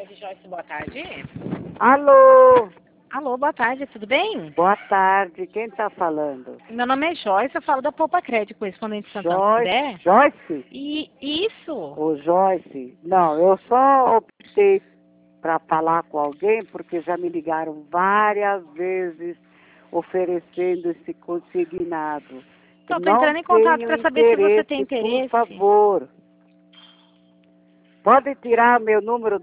Joyce, boa tarde. Alô, Alô, boa tarde, tudo bem? boa tarde. Quem está falando? Meu nome é Joyce, eu falo da Poupa Crédito, correspondente Santander. Joyce? E isso, Ô, Joyce? Não, eu só optei para falar com alguém porque já me ligaram várias vezes oferecendo esse consignado. então, estou Não entrando em contato tenho para saber se você tem interesse, por interesse. favor. Pode tirar meu número